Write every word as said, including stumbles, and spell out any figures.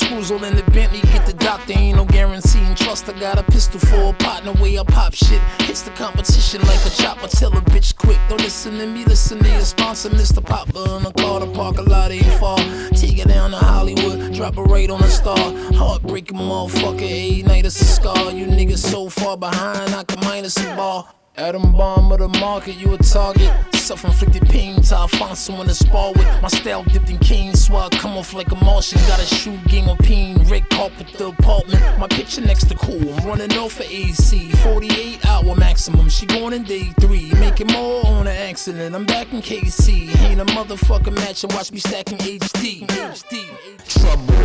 Cruise all in the Bentley, get the doctor, ain't no guarantee and trust. I got a pistol for a partner, way I pop shit. Hits the competition like a chopper, tell a bitch quick. Don't listen to me, listen to your sponsor, Mister Popper. In the car, the park a lot ain't far. Take it down to Hollywood, drop a rate on a star. Heartbreaking motherfucker, a night it's a scar. You niggas so far behind, I can minus a bar. Atom bomb of the market, you a target. Self-inflicted pain to Alfonso in the spar with. My style dipped in cane, so I come off like a Martian. Got a shoe game on peen, red carpet the apartment. My picture next to cool, I'm running off for A C. forty-eight hour maximum, she going in day three. Making more on an accident, I'm back in K C. Ain't a motherfucker match and watch me stacking H D. H D. Trouble.